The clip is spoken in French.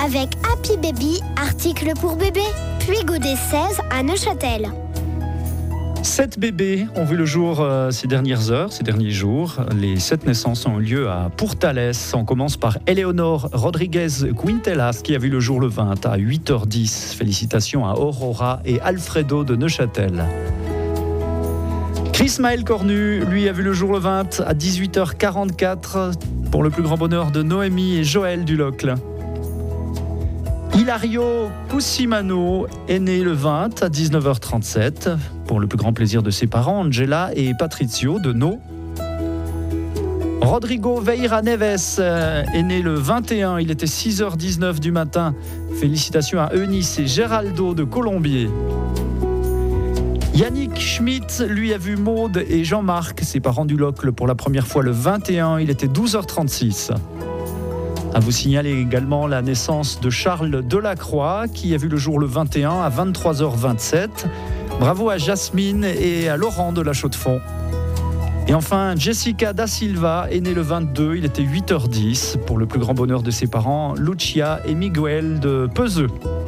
avec Happy Baby, article pour bébé. Puis Godet 16 à Neuchâtel. 7 bébés ont vu le jour ces derniers jours. Les 7 naissances ont eu lieu à Pourtales. On commence par Eleonore Rodriguez Quintelas qui a vu le jour le 20 à 8h10. Félicitations à Aurora et Alfredo de Neuchâtel. Chris Maël Cornu, lui, a vu le jour le 20 à 18h44 pour le plus grand bonheur de Noémie et Joël du Locle. Hilario Cusimano est né le 20 à 19h37 pour le plus grand plaisir de ses parents, Angela et Patricio de No. Rodrigo Veira Neves est né le 21, il était 6h19 du matin. Félicitations à Eunice et Geraldo de Colombier. Yannick Schmitt, lui, a vu Maude et Jean-Marc, ses parents du Locle, pour la première fois le 21, il était 12h36. À vous signaler également la naissance de Charles Delacroix, qui a vu le jour le 21 à 23h27. Bravo à Jasmine et à Laurent de la Chaux-de-Fonds. Et enfin, Jessica da Silva est née le 22, il était 8h10, pour le plus grand bonheur de ses parents, Lucia et Miguel de Peseux.